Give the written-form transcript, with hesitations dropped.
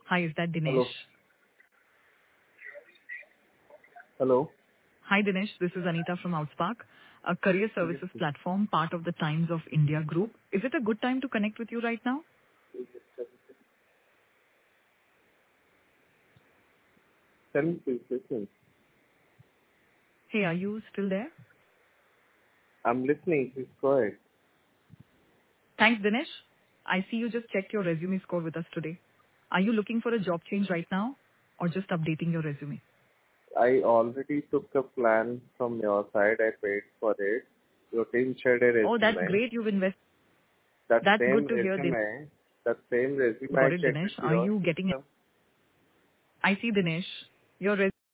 Hi, is that Dinesh? Hello. Hello. Hi, Dinesh. This is Anita from Outspark, a career Yes, services yes. platform, part of the Times of India group. Is it a good time to connect with you right now? Tell me please, listen. Hey, are you still there? I'm listening. Please go ahead. Thanks, Dinesh. I see you just checked your resume score with us today. Are you looking for a job change right now or just updating your resume? I already took a plan from your side. I paid for it. Your team shared a Oh, that's resume. great. You've invested. That That's same good to hear, Dinesh. resume, that same resume I Got it, checked Dinesh. with Are your you getting it? system. I see, Dinesh. Your